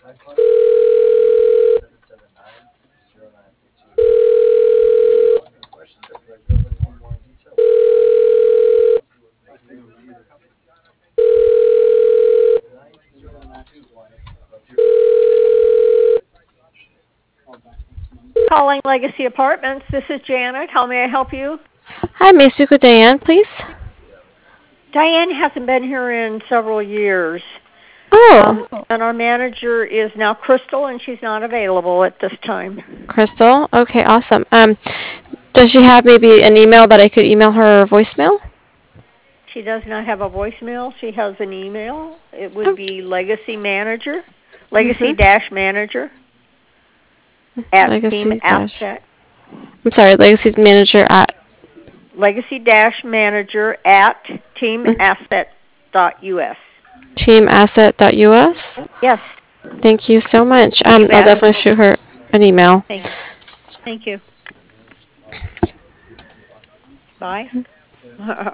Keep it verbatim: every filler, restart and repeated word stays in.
Calling Legacy Apartments. This is Janet. How may I help you? Hi, may I speak with Diane, please? Diane hasn't been here in several years. Oh, Um, and our manager is now Crystal, and she's not available at this time. Crystal. Okay, awesome. Um, does she have maybe an email that I could email her voicemail? She does not have a voicemail. She has an email. It would Oh. be Legacy Manager, Legacy Mhm. Dash Manager at Team Legacy dash. Asset. I'm sorry, Legacy manager at. Legacy Dash Manager at mm, teamasset dot U S. teamasset.us. Yes. Thank you so much. Um, Team I'll Asset. definitely shoot her an email. Thank, thank you. Bye.